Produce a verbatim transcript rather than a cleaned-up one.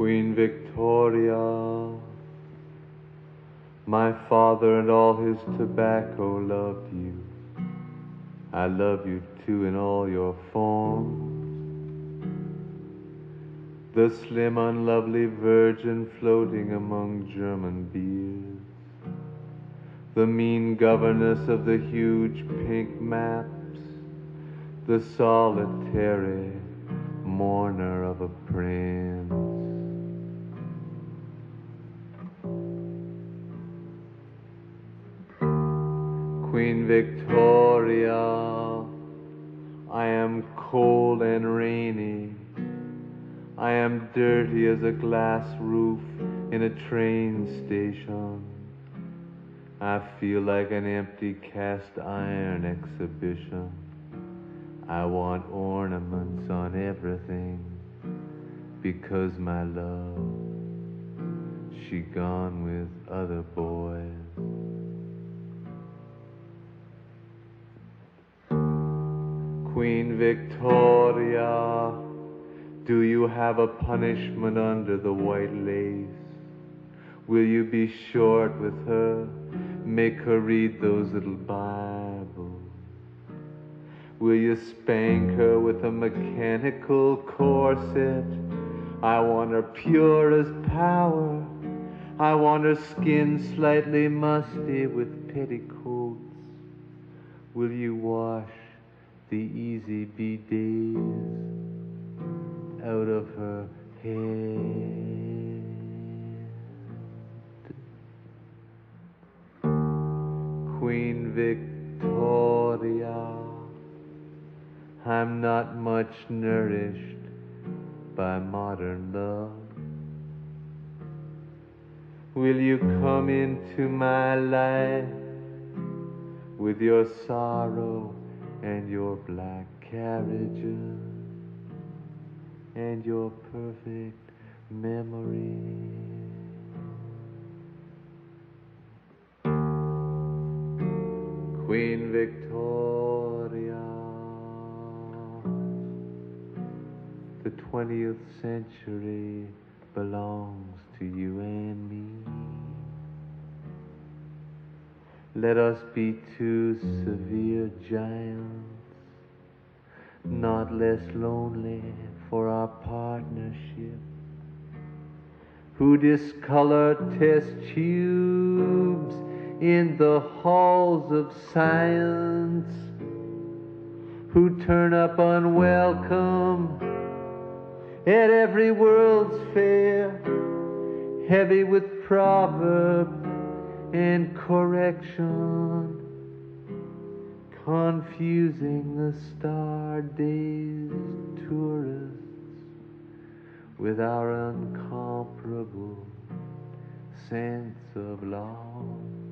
Queen Victoria, my father and all his tobacco loved you. I love you too in all your forms. The slim, unlovely virgin floating among German beers. The mean governess of the huge pink maps. The solitary mourner of a prince. Queen Victoria, I am cold and rainy. I am dirty as a glass roof in a train station. I feel like an empty cast iron exhibition. I want ornaments on everything because my love, she gone with other boys. Queen Victoria, do you have a punishment under the white lace? Will you be short with her? Make her read those little Bibles? Will you spank her with a mechanical corset? I want her pure as power. I want her skin slightly musty with petticoats. Will you wash the easy bidets out of her head? Queen Victoria, I'm not much nourished by modern love. Will you come into my life with your sorrow and your black carriages and your perfect memory? Queen Victoria, the twentieth century belongs to you and me. Let us be two severe giants, not less lonely for our partnership, who discolor test tubes in the halls of science, who turn up unwelcome at every World's Fair, heavy with proverbs and correction, confusing the star-dazed tourists with our incomparable sense of law.